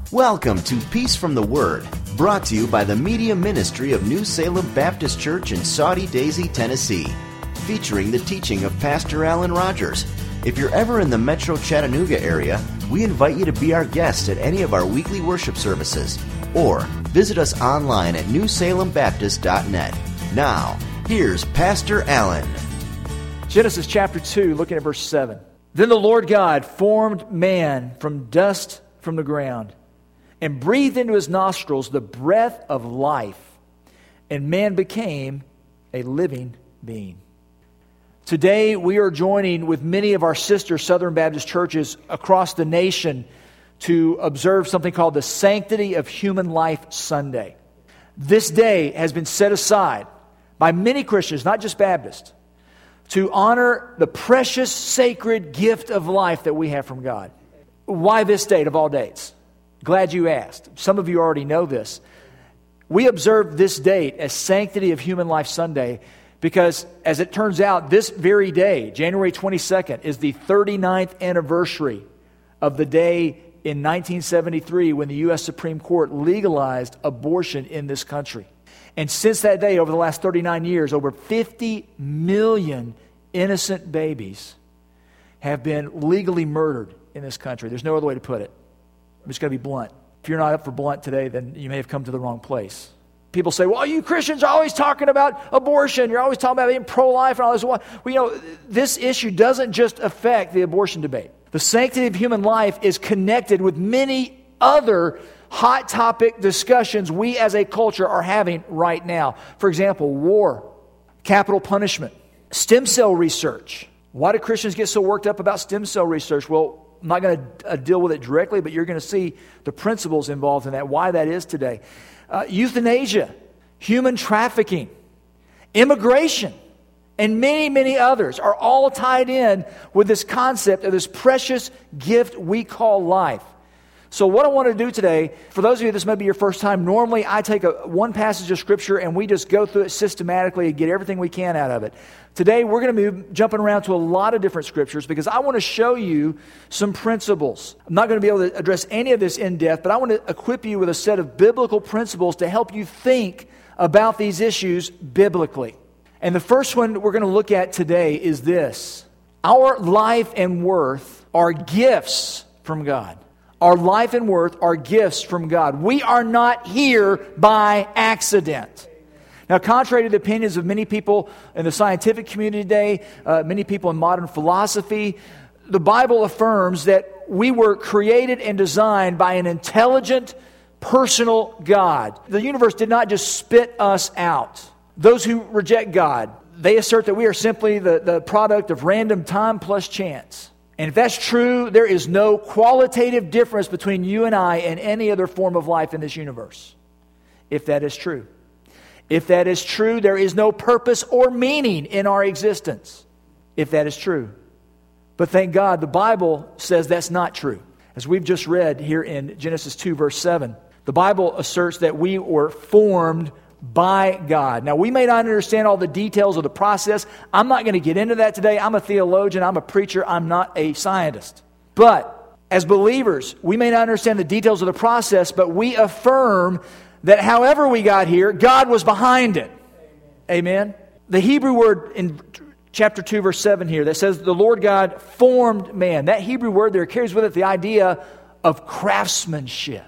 Welcome to Peace from the Word, brought to you by the Media Ministry of New Salem Baptist Church in Soddy Daisy, Tennessee, featuring the teaching of Pastor Alan Rogers. If you're ever in the Metro Chattanooga area, we invite you to be our guest at any of our weekly worship services, or visit us online at newsalembaptist.net. Now, here's Pastor Alan. Genesis chapter 2, looking at verse 7. Then the Lord God formed man from dust from the ground, and breathed into his nostrils the breath of life, and man became a living being. Today, we are joining with many of our sister Southern Baptist churches across the nation to observe something called the Sanctity of Human Life Sunday. This day has been set aside by many Christians, not just Baptists, to honor the precious, sacred gift of life that we have from God. Why this date of all dates? Glad you asked. Some of you already know this. We observe this date as Sanctity of Human Life Sunday because, as it turns out, this very day, January 22nd, is the 39th anniversary of the day in 1973 when the U.S. Supreme Court legalized abortion in this country. And since that day, over the last 39 years, over 50 million innocent babies have been legally murdered in this country. There's no other way to put it. I'm just going to be blunt. If you're not up for blunt today, then you may have come to the wrong place. People say, well, you Christians are always talking about abortion. You're always talking about being pro-life and all this. Well, this issue doesn't just affect the abortion debate. The sanctity of human life is connected with many other hot topic discussions we as a culture are having right now. For example, war, capital punishment, stem cell research. Why do Christians get so worked up about stem cell research? Well, I'm not going to deal with it directly, but you're going to see the principles involved in that, why that is today. Euthanasia, human trafficking, immigration, and many, many others are all tied in with this concept of this precious gift we call life. So what I want to do today, for those of you this may be your first time, normally I take one passage of Scripture and we just go through it systematically and get everything we can out of it. Today we're going to be jumping around to a lot of different Scriptures because I want to show you some principles. I'm not going to be able to address any of this in depth, but I want to equip you with a set of biblical principles to help you think about these issues biblically. And the first one we're going to look at today is this. Our life and worth are gifts from God. Our life and worth are gifts from God. We are not here by accident. Now, contrary to the opinions of many people in the scientific community today, many people in modern philosophy, the Bible affirms that we were created and designed by an intelligent, personal God. The universe did not just spit us out. Those who reject God, they assert that we are simply the product of random time plus chance. And if that's true, there is no qualitative difference between you and I and any other form of life in this universe. If that is true. If that is true, there is no purpose or meaning in our existence. If that is true. But thank God, the Bible says that's not true. As we've just read here in Genesis 2, verse 7, the Bible asserts that we were formed by God. Now, we may not understand all the details of the process. I'm not going to get into that today. I'm a theologian. I'm a preacher. I'm not a scientist. But as believers, we may not understand the details of the process, but we affirm that however we got here, God was behind it. Amen? The Hebrew word in chapter 2, verse 7 here that says the Lord God formed man. That Hebrew word there carries with it the idea of craftsmanship.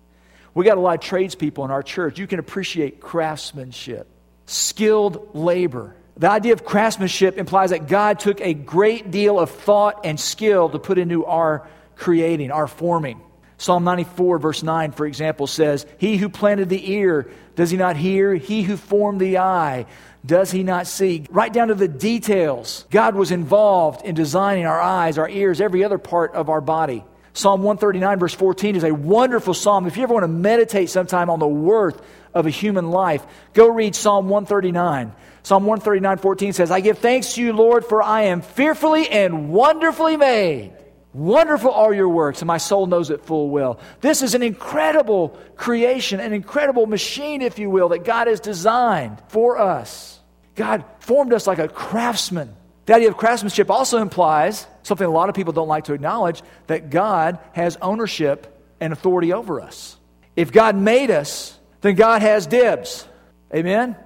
We got a lot of tradespeople in our church. You can appreciate craftsmanship, skilled labor. The idea of craftsmanship implies that God took a great deal of thought and skill to put into our creating, our forming. Psalm 94, verse 9, for example, says, He who planted the ear, does he not hear? He who formed the eye, does he not see? Right down to the details. God was involved in designing our eyes, our ears, every other part of our body. Psalm 139, verse 14 is a wonderful psalm. If you ever want to meditate sometime on the worth of a human life, go read Psalm 139. Psalm 139, 14 says, I give thanks to you, Lord, for I am fearfully and wonderfully made. Wonderful are your works, and my soul knows it full well. This is an incredible creation, an incredible machine, if you will, that God has designed for us. God formed us like a craftsman. The idea of craftsmanship also implies something a lot of people don't like to acknowledge, that God has ownership and authority over us. If God made us, then God has dibs. Amen?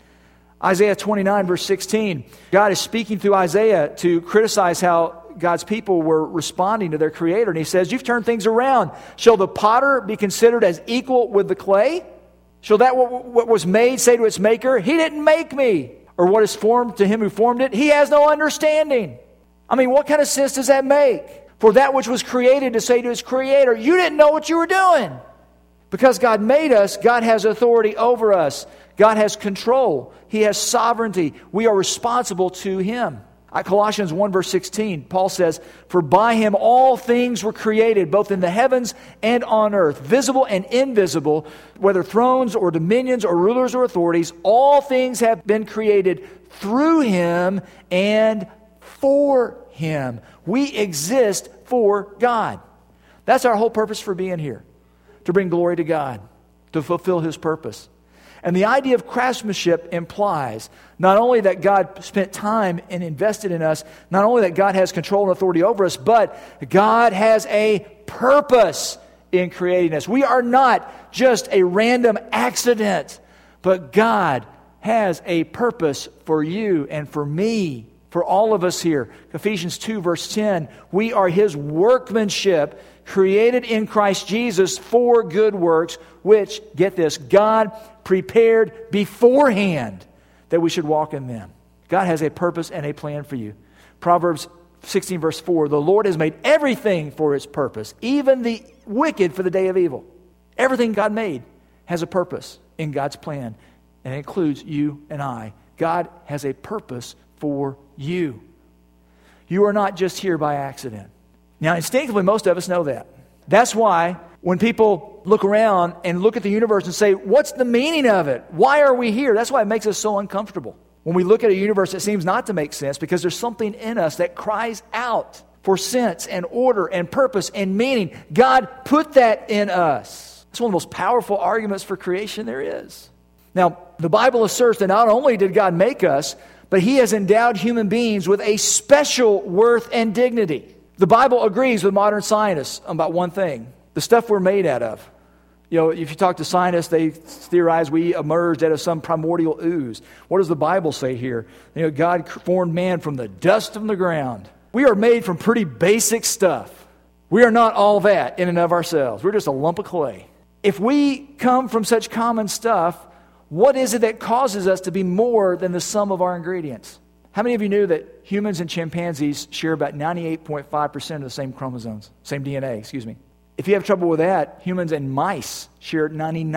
Isaiah 29, verse 16. God is speaking through Isaiah to criticize how God's people were responding to their Creator. And he says, you've turned things around. Shall the potter be considered as equal with the clay? Shall that what was made say to its maker, he didn't make me? Or what is formed to him who formed it? He has no understanding. I mean, what kind of sense does that make? For that which was created to say to its Creator, you didn't know what you were doing. Because God made us, God has authority over us. God has control. He has sovereignty. We are responsible to Him. Colossians 1 verse 16, Paul says, for by Him all things were created, both in the heavens and on earth, visible and invisible, whether thrones or dominions or rulers or authorities, all things have been created through Him and for Him. We exist for God. That's our whole purpose for being here, to bring glory to God, to fulfill His purpose. And the idea of craftsmanship implies not only that God spent time and invested in us, not only that God has control and authority over us, but God has a purpose in creating us. We are not just a random accident, but God has a purpose for you and for me, for all of us here. Ephesians 2 verse 10, we are His workmanship, created in Christ Jesus for good works, which, get this, God prepared beforehand that we should walk in them. God has a purpose and a plan for you. Proverbs 16 verse 4, the Lord has made everything for its purpose, even the wicked for the day of evil. Everything God made has a purpose in God's plan, and it includes you and I. God has a purpose for you. You are not just here by accident. Now, instinctively, most of us know that. That's why when people look around and look at the universe and say, what's the meaning of it? Why are we here? That's why it makes us so uncomfortable. When we look at a universe that seems not to make sense, because there's something in us that cries out for sense and order and purpose and meaning. God put that in us. It's one of the most powerful arguments for creation there is. Now, the Bible asserts that not only did God make us, but He has endowed human beings with a special worth and dignity. The Bible agrees with modern scientists about one thing: the stuff we're made out of. You know, if you talk to scientists, they theorize we emerged out of some primordial ooze. What does the Bible say here? You know, God formed man from the dust of the ground. We are made from pretty basic stuff. We are not all that in and of ourselves. We're just a lump of clay. If we come from such common stuff, what is it that causes us to be more than the sum of our ingredients? How many of you knew that humans and chimpanzees share about 98.5% of the same chromosomes, same DNA, excuse me? If you have trouble with that, humans and mice share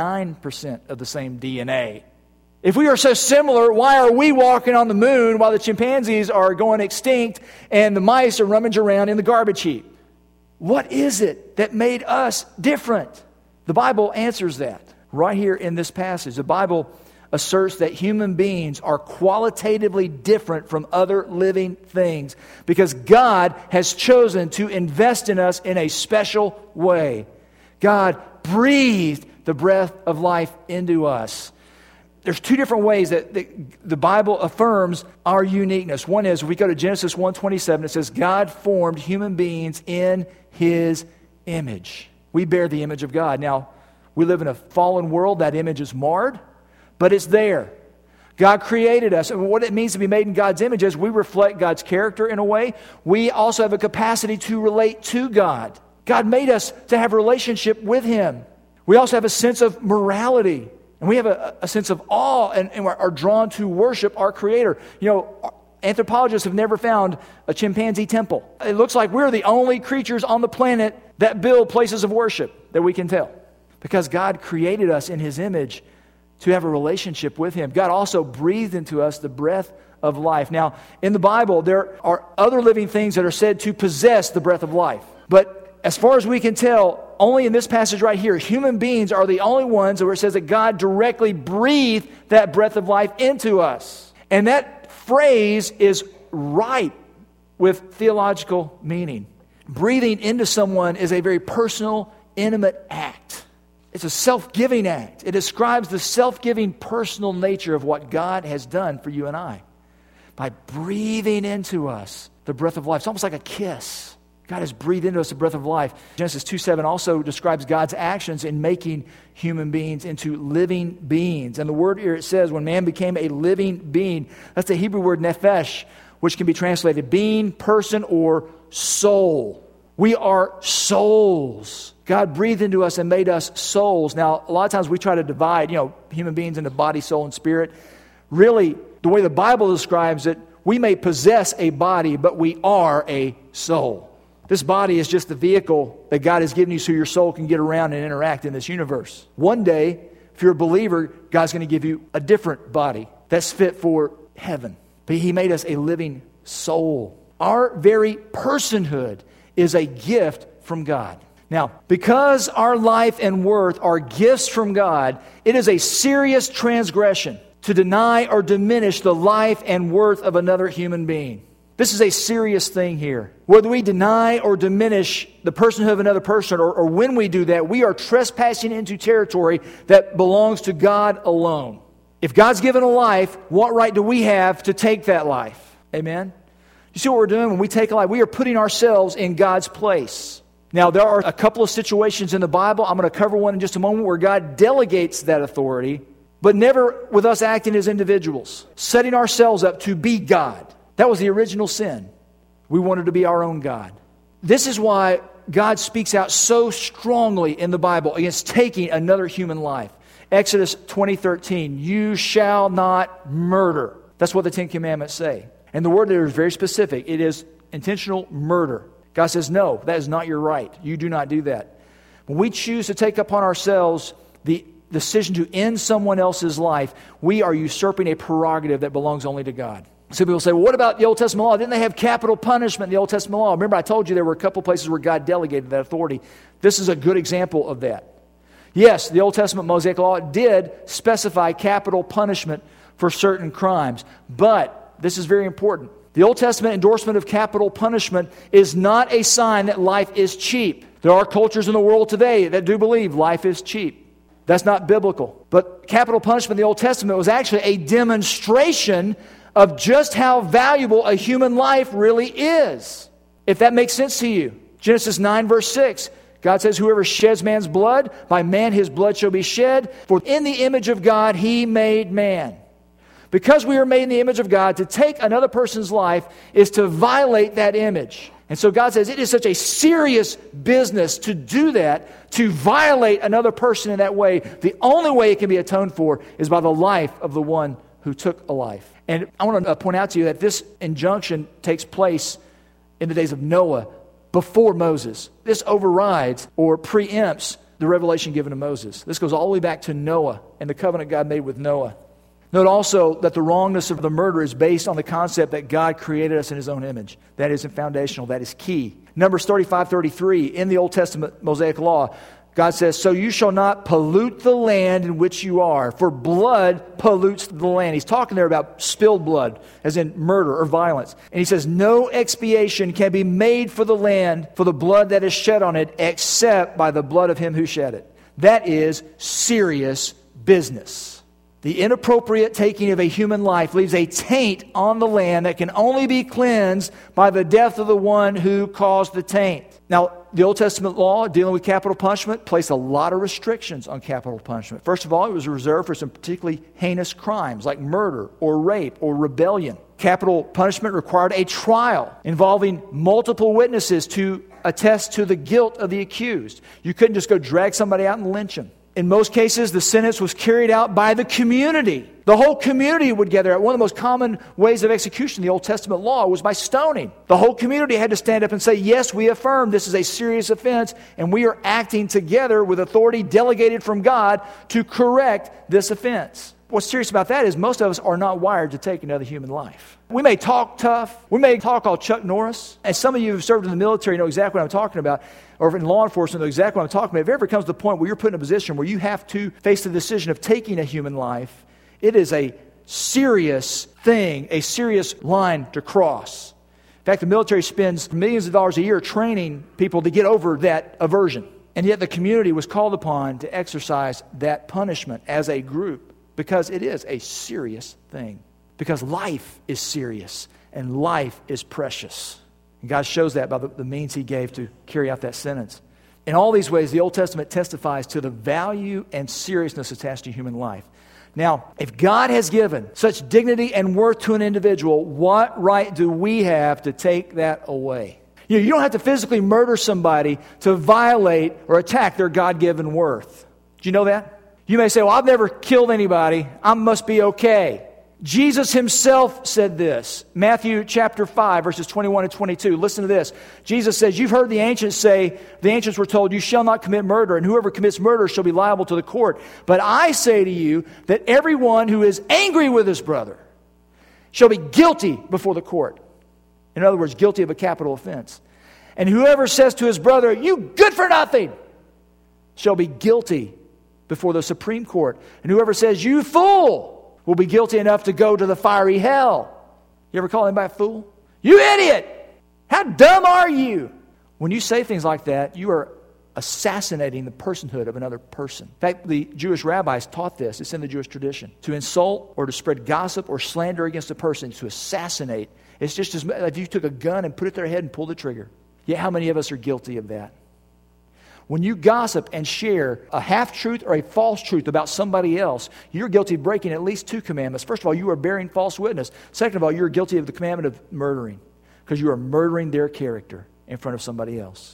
99% of the same DNA. If we are so similar, why are we walking on the moon while the chimpanzees are going extinct and the mice are rummaging around in the garbage heap? What is it that made us different? The Bible answers that right here in this passage. The Bible asserts that human beings are qualitatively different from other living things because God has chosen to invest in us in a special way. God breathed the breath of life into us. There's two different ways that the Bible affirms our uniqueness. One is, if we go to Genesis 1:27, it says, God formed human beings in His image. We bear the image of God. Now, we live in a fallen world. That image is marred, but it's there. God created us. And what it means to be made in God's image is we reflect God's character in a way. We also have a capacity to relate to God. God made us to have a relationship with Him. We also have a sense of morality. And we have a sense of awe and are drawn to worship our Creator. You know, anthropologists have never found a chimpanzee temple. It looks like we're the only creatures on the planet that build places of worship that we can tell. Because God created us in His image to have a relationship with Him. God also breathed into us the breath of life. Now, in the Bible, there are other living things that are said to possess the breath of life. But as far as we can tell, only in this passage right here, human beings are the only ones where it says that God directly breathed that breath of life into us. And that phrase is ripe with theological meaning. Breathing into someone is a very personal, intimate act. It's a self-giving act. It describes the self-giving personal nature of what God has done for you and I. By breathing into us the breath of life. It's almost like a kiss. God has breathed into us the breath of life. Genesis 2:7 also describes God's actions in making human beings into living beings. And the word here, it says, when man became a living being, that's the Hebrew word nephesh, which can be translated being, person, or soul. We are souls. God breathed into us and made us souls. Now, a lot of times we try to divide, human beings into body, soul, and spirit. Really, the way the Bible describes it, we may possess a body, but we are a soul. This body is just the vehicle that God has given you so your soul can get around and interact in this universe. One day, if you're a believer, God's going to give you a different body that's fit for heaven. But He made us a living soul. Our very personhood is a gift from God. Now, because our life and worth are gifts from God, it is a serious transgression to deny or diminish the life and worth of another human being. This is a serious thing here. Whether we deny or diminish the personhood of another person, or when we do that, we are trespassing into territory that belongs to God alone. If God's given a life, what right do we have to take that life? Amen? You see what we're doing when we take a life? We are putting ourselves in God's place. Now, there are a couple of situations in the Bible, I'm going to cover one in just a moment, where God delegates that authority, but never with us acting as individuals, setting ourselves up to be God. That was the original sin. We wanted to be our own God. This is why God speaks out so strongly in the Bible against taking another human life. Exodus 20:13, you shall not murder. That's what the Ten Commandments say. And the word there is very specific. It is intentional murder. God says, no, that is not your right. You do not do that. When we choose to take upon ourselves the decision to end someone else's life, we are usurping a prerogative that belongs only to God. So people say, well, what about the Old Testament law? Didn't they have capital punishment in the Old Testament law? Remember, I told you there were a couple places where God delegated that authority. This is a good example of that. Yes, the Old Testament Mosaic law did specify capital punishment for certain crimes. But this is very important. The Old Testament endorsement of capital punishment is not a sign that life is cheap. There are cultures in the world today that do believe life is cheap. That's not biblical. But capital punishment in the Old Testament was actually a demonstration of just how valuable a human life really is. If that makes sense to you. Genesis 9 verse 6. God says, whoever sheds man's blood, by man his blood shall be shed. For in the image of God He made man. Because we are made in the image of God, to take another person's life is to violate that image. And so God says it is such a serious business to do that, to violate another person in that way. The only way it can be atoned for is by the life of the one who took a life. And I want to point out to you that this injunction takes place in the days of Noah before Moses. This overrides or preempts the revelation given to Moses. This goes all the way back to Noah and the covenant God made with Noah. Note also that the wrongness of the murder is based on the concept that God created us in His own image. That is foundational. That is key. Numbers 35:33 in the Old Testament Mosaic law, God says, so you shall not pollute the land in which you are, for blood pollutes the land. He's talking there about spilled blood, as in murder or violence. And He says, no expiation can be made for the land for the blood that is shed on it, except by the blood of him who shed it. That is serious business. The inappropriate taking of a human life leaves a taint on the land that can only be cleansed by the death of the one who caused the taint. Now, the Old Testament law dealing with capital punishment placed a lot of restrictions on capital punishment. First of all, it was reserved for some particularly heinous crimes like murder or rape or rebellion. Capital punishment required a trial involving multiple witnesses to attest to the guilt of the accused. You couldn't just go drag somebody out and lynch them. In most cases, the sentence was carried out by the community. The whole community would gather. One of the most common ways of execution in the Old Testament law was by stoning. The whole community had to stand up and say, yes, we affirm this is a serious offense, and we are acting together with authority delegated from God to correct this offense. What's serious about that is most of us are not wired to take another human life. We may talk tough. We may talk all Chuck Norris. And some of you who've served in the military know exactly what I'm talking about, or in law enforcement know exactly what I'm talking about. If it ever comes to the point where you're put in a position where you have to face the decision of taking a human life, it is a serious thing, a serious line to cross. In fact, the military spends millions of dollars a year training people to get over that aversion. And yet the community was called upon to exercise that punishment as a group. Because it is a serious thing. Because life is serious and life is precious. And God shows that by the means he gave to carry out that sentence. In all these ways, the Old Testament testifies to the value and seriousness attached to human life. Now, if God has given such dignity and worth to an individual, what right do we have to take that away? You don't have to physically murder somebody to violate or attack their God-given worth. Do you know that? You may say, well, I've never killed anybody. I must be okay. Jesus himself said this. Matthew chapter 5, verses 21 and 22. Listen to this. Jesus says, you've heard the ancients say, the ancients were told, you shall not commit murder, and whoever commits murder shall be liable to the court. But I say to you that everyone who is angry with his brother shall be guilty before the court. In other words, guilty of a capital offense. And whoever says to his brother, you good for nothing, shall be guilty before the Supreme Court. And whoever says, you fool, will be guilty enough to go to the fiery hell. You ever call anybody a fool? You idiot! How dumb are you? When you say things like that, you are assassinating the personhood of another person. In fact, the Jewish rabbis taught this. It's in the Jewish tradition. To insult or to spread gossip or slander against a person, to assassinate. It's just as if you took a gun and put it to their head and pulled the trigger. Yet how many of us are guilty of that? When you gossip and share a half-truth or a false truth about somebody else, you're guilty of breaking at least two commandments. First of all, you are bearing false witness. Second of all, you're guilty of the commandment of murdering, because you are murdering their character in front of somebody else.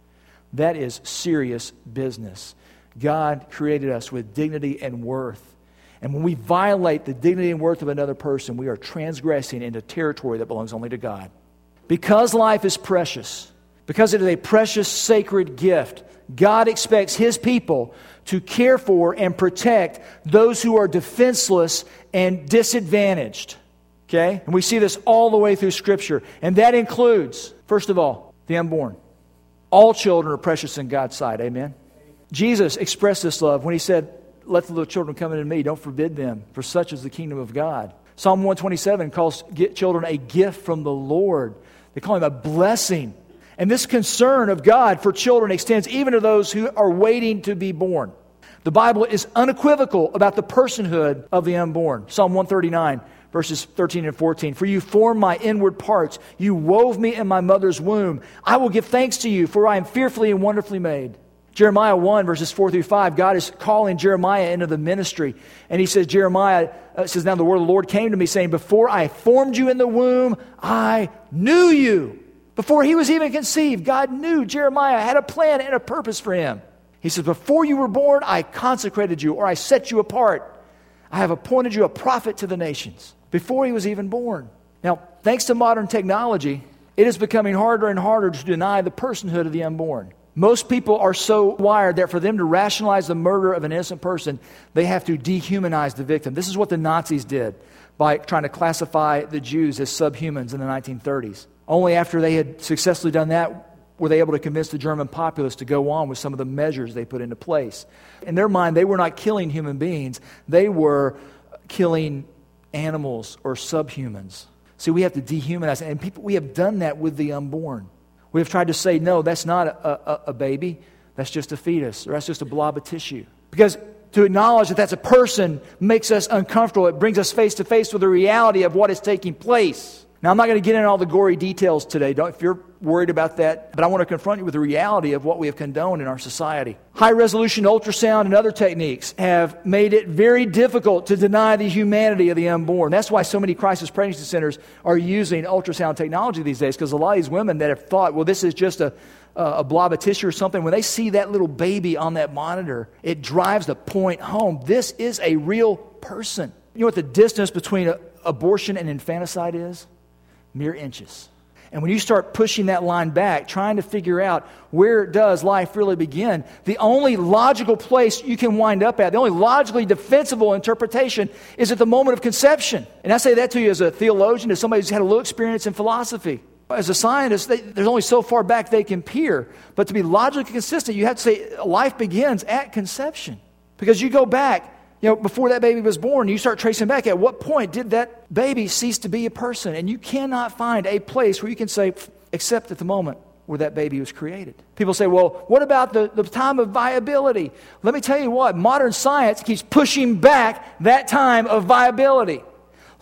That is serious business. God created us with dignity and worth. And when we violate the dignity and worth of another person, we are transgressing into territory that belongs only to God. Because life is precious, because it is a precious, sacred gift, God expects His people to care for and protect those who are defenseless and disadvantaged. Okay? And we see this all the way through Scripture. And that includes, first of all, the unborn. All children are precious in God's sight. Amen? Jesus expressed this love when He said, let the little children come into me. Don't forbid them, for such is the kingdom of God. Psalm 127 calls children a gift from the Lord. They call Him a blessing. And this concern of God for children extends even to those who are waiting to be born. The Bible is unequivocal about the personhood of the unborn. Psalm 139, verses 13 and 14. For you formed my inward parts. You wove me in my mother's womb. I will give thanks to you, for I am fearfully and wonderfully made. Jeremiah 1, verses 4 through 5, God is calling Jeremiah into the ministry. And he says, Jeremiah says, now the word of the Lord came to me, saying, before I formed you in the womb, I knew you. Before he was even conceived, God knew Jeremiah had a plan and a purpose for him. He says, before you were born, I consecrated you, or I set you apart. I have appointed you a prophet to the nations. Before he was even born. Now, thanks to modern technology, it is becoming harder and harder to deny the personhood of the unborn. Most people are so wired that for them to rationalize the murder of an innocent person, they have to dehumanize the victim. This is what the Nazis did by trying to classify the Jews as subhumans in the 1930s. Only after they had successfully done that were they able to convince the German populace to go on with some of the measures they put into place. In their mind, they were not killing human beings. They were killing animals or subhumans. See, we have to dehumanize. And we have done that with the unborn. We have tried to say, no, that's not a baby. That's just a fetus, or that's just a blob of tissue. Because to acknowledge that that's a person makes us uncomfortable. It brings us face to face with the reality of what is taking place. Now, I'm not going to get into all the gory details today, if you're worried about that, but I want to confront you with the reality of what we have condoned in our society. High-resolution ultrasound and other techniques have made it very difficult to deny the humanity of the unborn. That's why so many crisis pregnancy centers are using ultrasound technology these days, because a lot of these women that have thought, well, this is just a blob of tissue or something, when they see that little baby on that monitor, it drives the point home. This is a real person. You know what the distance between abortion and infanticide is? Mere inches. And when you start pushing that line back, trying to figure out where does life really begin, the only logical place you can wind up at, the only logically defensible interpretation is at the moment of conception. And I say that to you as a theologian, as somebody who's had a little experience in philosophy. As a scientist, there's only so far back they can peer. But to be logically consistent, you have to say life begins at conception. Because you go back, before that baby was born, you start tracing back at what point did that baby cease to be a person? And you cannot find a place where you can say, except at the moment where that baby was created. People say, well, what about the time of viability? Let me tell you what, modern science keeps pushing back that time of viability.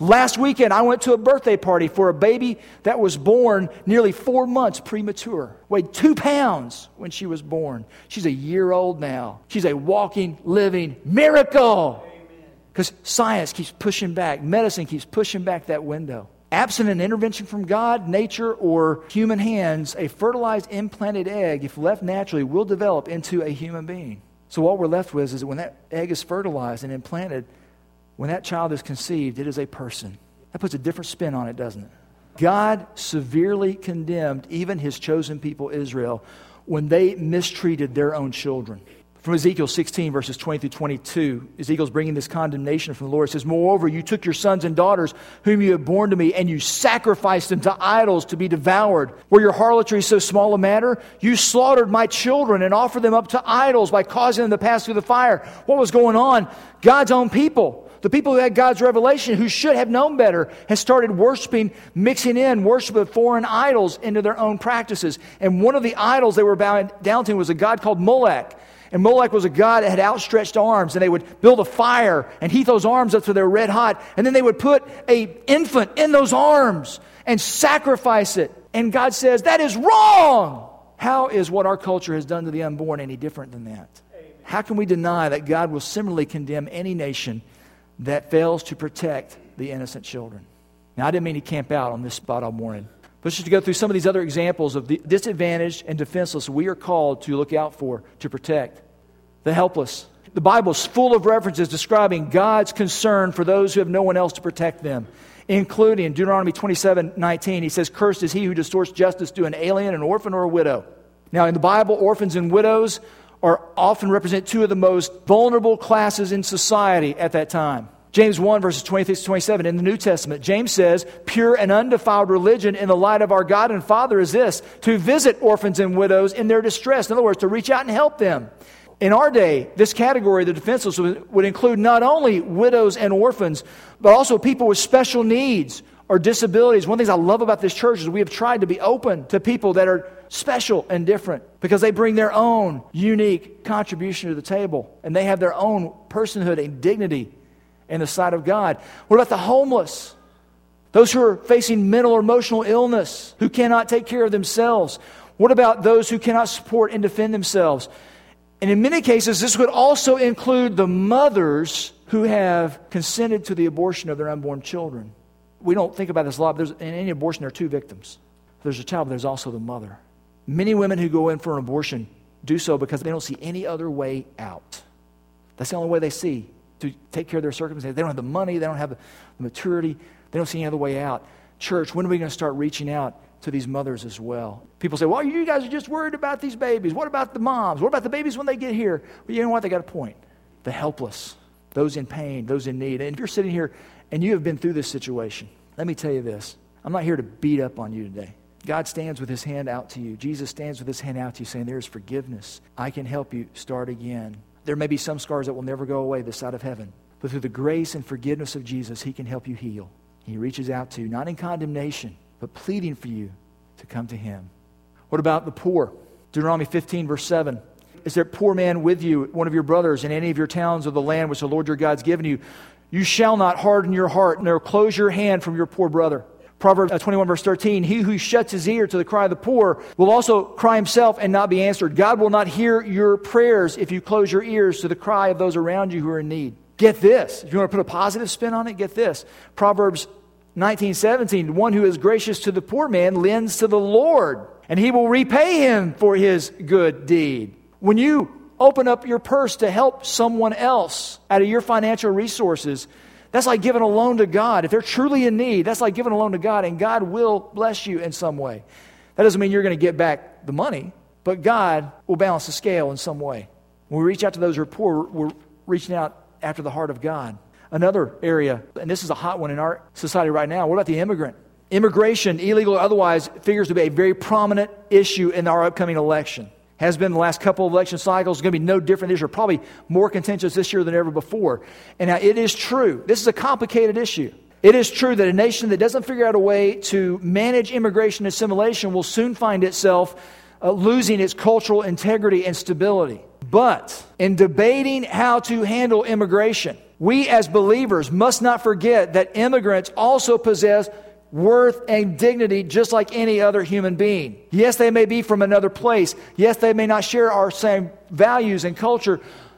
Last weekend, I went to a birthday party for a baby that was born nearly 4 months premature. Weighed 2 pounds when she was born. She's a year old now. She's a walking, living miracle. Because science keeps pushing back. Medicine keeps pushing back that window. Absent an intervention from God, nature, or human hands, a fertilized implanted egg, if left naturally, will develop into a human being. So what we're left with is that when that egg is fertilized and implanted, when that child is conceived, it is a person. That puts a different spin on it, doesn't it? God severely condemned even His chosen people, Israel, when they mistreated their own children. From Ezekiel 16, verses 20 through 22, Ezekiel's bringing this condemnation from the Lord. It says, "Moreover, you took your sons and daughters, whom you have borne to me, and you sacrificed them to idols to be devoured. Were your harlotry is so small a matter? You slaughtered my children and offered them up to idols by causing them to pass through the fire." What was going on? God's own people, the people who had God's revelation, who should have known better, has started mixing in worship of foreign idols into their own practices. And one of the idols they were bowing down to was a god called Molech. And Molech was a god that had outstretched arms, and they would build a fire and heat those arms up so they're red hot, and then they would put an infant in those arms and sacrifice it. And God says, that is wrong! How is what our culture has done to the unborn any different than that? How can we deny that God will similarly condemn any nation that fails to protect the innocent children? Now, I didn't mean to camp out on this spot all morning. But just to go through some of these other examples of the disadvantaged and defenseless we are called to look out for, to protect. The helpless. The Bible is full of references describing God's concern for those who have no one else to protect them, including in Deuteronomy 27:19, He says, "Cursed is he who distorts justice to an alien, an orphan, or a widow." Now, in the Bible, orphans and widows are often represent two of the most vulnerable classes in society at that time. James 1, verses 26 to 27, in the New Testament, James says, "Pure and undefiled religion in the light of our God and Father is this, to visit orphans and widows in their distress." In other words, to reach out and help them. In our day, this category, the defenseless, would include not only widows and orphans, but also people with special needs or disabilities. One of the things I love about this church is we have tried to be open to people that are special and different because they bring their own unique contribution to the table, and they have their own personhood and dignity in the sight of God. What about the homeless? Those who are facing mental or emotional illness, who cannot take care of themselves. What about those who cannot support and defend themselves? And in many cases, this would also include the mothers who have consented to the abortion of their unborn children. We don't think about this a lot, but in any abortion, there are two victims. There's a child, but there's also the mother. Many women who go in for an abortion do so because they don't see any other way out. That's the only way they see to take care of their circumstances. They don't have the money. They don't have the maturity. They don't see any other way out. Church, when are we going to start reaching out to these mothers as well? People say, well, you guys are just worried about these babies. What about the moms? What about the babies when they get here? Well, you know what? They got a point. The helpless, those in pain, those in need. And if you're sitting here and you have been through this situation, let me tell you this. I'm not here to beat up on you today. God stands with His hand out to you. Jesus stands with His hand out to you saying, there's forgiveness. I can help you start again. There may be some scars that will never go away this side of heaven, but through the grace and forgiveness of Jesus, He can help you heal. He reaches out to you, not in condemnation, but pleading for you to come to Him. What about the poor? Deuteronomy 15, verse 7. Is there a poor man with you, one of your brothers, in any of your towns of the land which the Lord your God has given you? You shall not harden your heart, nor close your hand from your poor brother. Proverbs 21, verse 13, he who shuts his ear to the cry of the poor will also cry himself and not be answered. God will not hear your prayers if you close your ears to the cry of those around you who are in need. Get this. If you want to put a positive spin on it, get this. Proverbs 19:17, one who is gracious to the poor man lends to the Lord, and He will repay him for his good deed. When you open up your purse to help someone else out of your financial resources, that's like giving a loan to God. If they're truly in need, that's like giving a loan to God, and God will bless you in some way. That doesn't mean you're going to get back the money, but God will balance the scale in some way. When we reach out to those who are poor, we're reaching out after the heart of God. Another area, and this is a hot one in our society right now, what about the immigrant? Immigration, illegal or otherwise, figures to be a very prominent issue in our upcoming election. Has been the last couple of election cycles. It's going to be no different this year, probably more contentious this year than ever before. And now it is true. This is a complicated issue. It is true that a nation that doesn't figure out a way to manage immigration and assimilation will soon find itself losing its cultural integrity and stability. But in debating how to handle immigration, We as believers must not forget that immigrants also possess worth and dignity just like any other human being. Yes, they may be from another place. Yes, they may not share our same values and culture,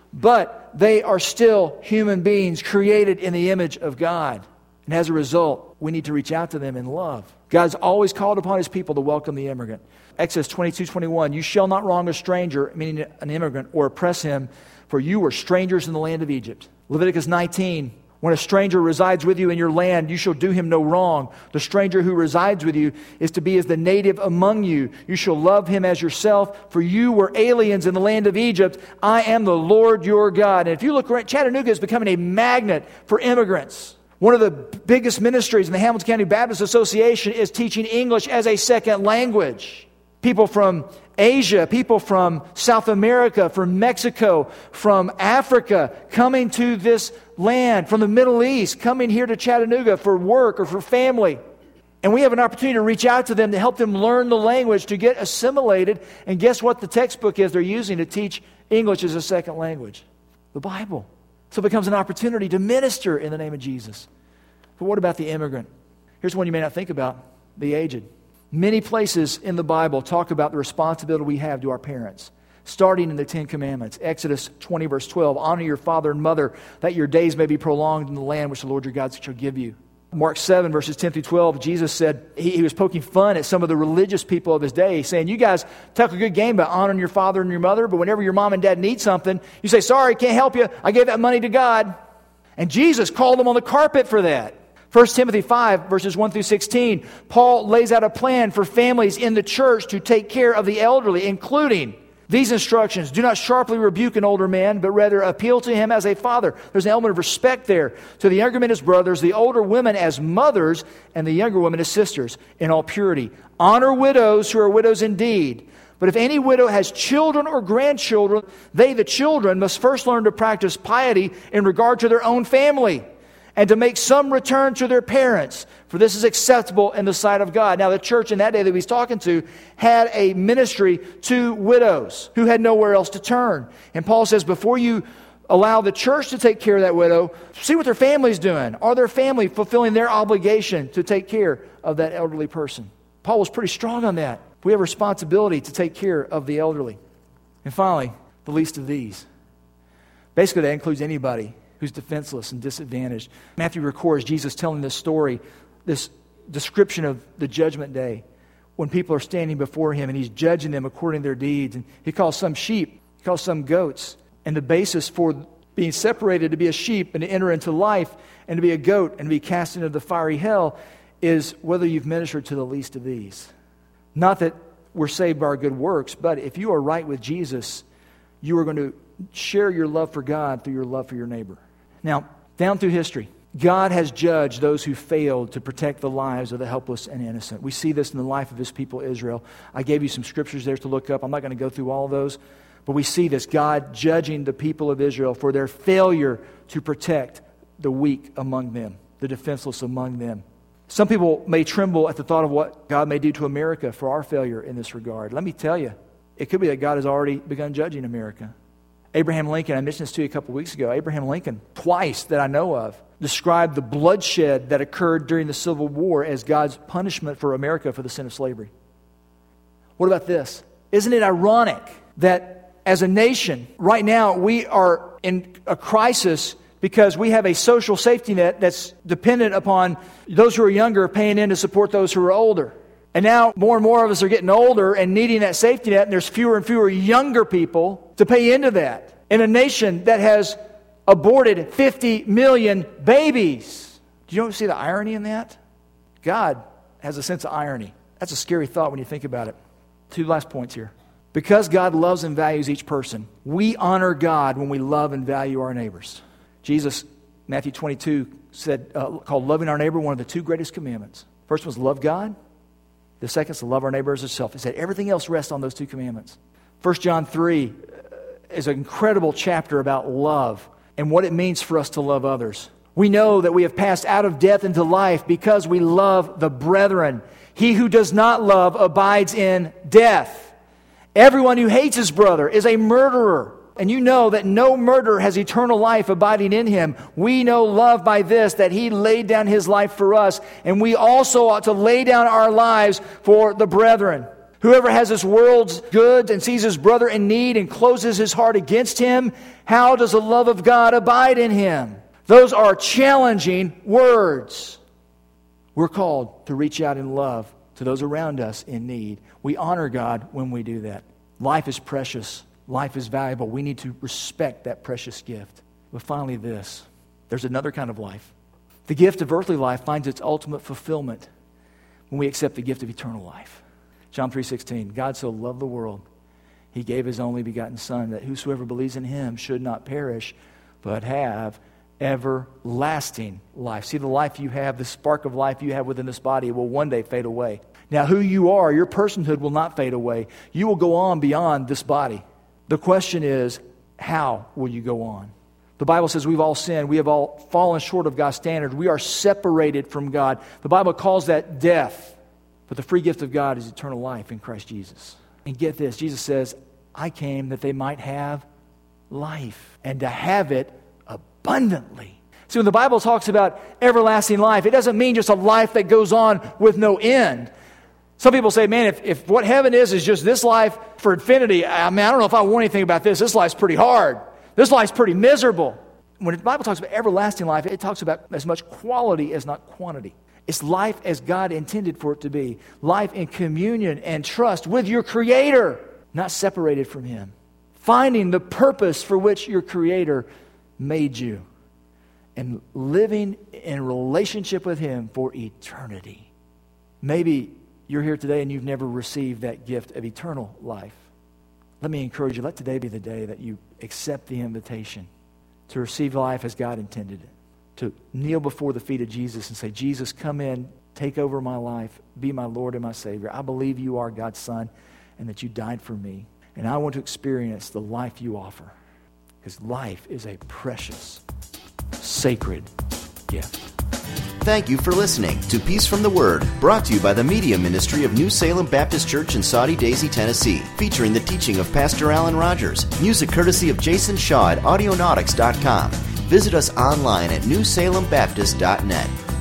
but they are still human beings created in the image of God. And as a result, we need to reach out to them in love. God's always called upon His people to welcome the immigrant. Exodus 22:21, you shall not wrong a stranger, meaning an immigrant, or oppress him, for you were strangers in the land of Egypt. Leviticus 19, when a stranger resides with you in your land, you shall do him no wrong. The stranger who resides with you is to be as the native among you. You shall love him as yourself, for you were aliens in the land of Egypt. I am the Lord your God. And if you look around, Chattanooga is becoming a magnet for immigrants. One of the biggest ministries in the Hamilton County Baptist Association is teaching English as a second language. People from Asia, people from South America, from Mexico, from Africa, coming to this land, from the Middle East, coming here to Chattanooga for work or for family. And we have an opportunity to reach out to them to help them learn the language, to get assimilated. And guess what the textbook is they're using to teach English as a second language? The Bible. So it becomes an opportunity to minister in the name of Jesus. But what about the immigrant? Here's one you may not think about, the aged. Many places in the Bible talk about the responsibility we have to our parents, starting in the Ten Commandments. Exodus 20, verse 12, honor your father and mother, that your days may be prolonged in the land which the Lord your God shall give you. Mark 7, verses 10 through 12, Jesus said, he was poking fun at some of the religious people of his day, saying, you guys talk a good game about honoring your father and your mother, but whenever your mom and dad need something, you say, sorry, can't help you. I gave that money to God. And Jesus called them on the carpet for that. 1 Timothy 5, verses 1 through 16, Paul lays out a plan for families in the church to take care of the elderly, including these instructions. Do not sharply rebuke an older man, but rather appeal to him as a father. There's an element of respect there. To the younger men as brothers, the older women as mothers, and the younger women as sisters, in all purity. Honor widows who are widows indeed. But if any widow has children or grandchildren, they, the children, must first learn to practice piety in regard to their own family, and to make some return to their parents, for this is acceptable in the sight of God. Now, the church in that day that he was talking to had a ministry to widows who had nowhere else to turn. And Paul says, before you allow the church to take care of that widow, see what their family's doing. Are their family fulfilling their obligation to take care of that elderly person? Paul was pretty strong on that. We have a responsibility to take care of the elderly. And finally, the least of these. Basically, that includes anybody who's defenseless and disadvantaged. Matthew records Jesus telling this story, this description of the judgment day, when people are standing before him and he's judging them according to their deeds. And he calls some sheep, he calls some goats. And the basis for being separated to be a sheep and to enter into life and to be a goat and to be cast into the fiery hell is whether you've ministered to the least of these. Not that we're saved by our good works, but if you are right with Jesus, you are going to share your love for God through your love for your neighbor. Now, down through history, God has judged those who failed to protect the lives of the helpless and innocent. We see this in the life of his people, Israel. I gave you some scriptures there to look up. I'm not going to go through all of those. But we see this, God judging the people of Israel for their failure to protect the weak among them, the defenseless among them. Some people may tremble at the thought of what God may do to America for our failure in this regard. Let me tell you, it could be that God has already begun judging America. Abraham Lincoln, I mentioned this to you a couple weeks ago, Abraham Lincoln, twice that I know of, described the bloodshed that occurred during the Civil War as God's punishment for America for the sin of slavery. What about this? Isn't it ironic that as a nation, right now we are in a crisis because we have a social safety net that's dependent upon those who are younger paying in to support those who are older. And now more and more of us are getting older and needing that safety net, and there's fewer and fewer younger people to pay into that. In a nation that has aborted 50 million babies. Do you see the irony in that? God has a sense of irony. That's a scary thought when you think about it. Two last points here. Because God loves and values each person, we honor God when we love and value our neighbors. Jesus, Matthew 22, said, called loving our neighbor one of the two greatest commandments. First was love God. The second is to love our neighbor as ourselves. He said everything else rests on those two commandments. 1 John 3 is an incredible chapter about love and what it means for us to love others. We know that we have passed out of death into life because we love the brethren. He who does not love abides in death. Everyone who hates his brother is a murderer. And you know that no murderer has eternal life abiding in him. We know love by this, that he laid down his life for us, and we also ought to lay down our lives for the brethren. Whoever has this world's goods and sees his brother in need and closes his heart against him, how does the love of God abide in him? Those are challenging words. We're called to reach out in love to those around us in need. We honor God when we do that. Life is precious. Life is valuable. We need to respect that precious gift. But finally this, there's another kind of life. The gift of earthly life finds its ultimate fulfillment when we accept the gift of eternal life. John 3:16, God so loved the world, he gave his only begotten Son, that whosoever believes in him should not perish, but have everlasting life. See, the life you have, the spark of life you have within this body will one day fade away. Now, who you are, your personhood will not fade away. You will go on beyond this body. The question is, how will you go on? The Bible says we've all sinned. We have all fallen short of God's standard. We are separated from God. The Bible calls that death. But the free gift of God is eternal life in Christ Jesus. And get this, Jesus says, I came that they might have life, and to have it abundantly. See, when the Bible talks about everlasting life, it doesn't mean just a life that goes on with no end. Some people say, man, if what heaven is just this life for infinity, I mean, I don't know if I want anything about this. This life's pretty hard. This life's pretty miserable. When the Bible talks about everlasting life, it talks about as much quality as not quantity. It's life as God intended for it to be. Life in communion and trust with your Creator, not separated from Him. Finding the purpose for which your Creator made you. And living in relationship with Him for eternity. Maybe you're here today and you've never received that gift of eternal life. Let me encourage you, let today be the day that you accept the invitation to receive life as God intended it. To kneel before the feet of Jesus and say, Jesus, come in, take over my life, be my Lord and my Savior. I believe you are God's Son and that you died for me. And I want to experience the life you offer. Because life is a precious, sacred gift. Thank you for listening to Peace from the Word, brought to you by the Media Ministry of New Salem Baptist Church in Soddy Daisy, Tennessee, featuring the teaching of Pastor Alan Rogers. Music courtesy of Jason Shaw at Audionautics.com. Visit us online at newsalembaptist.net.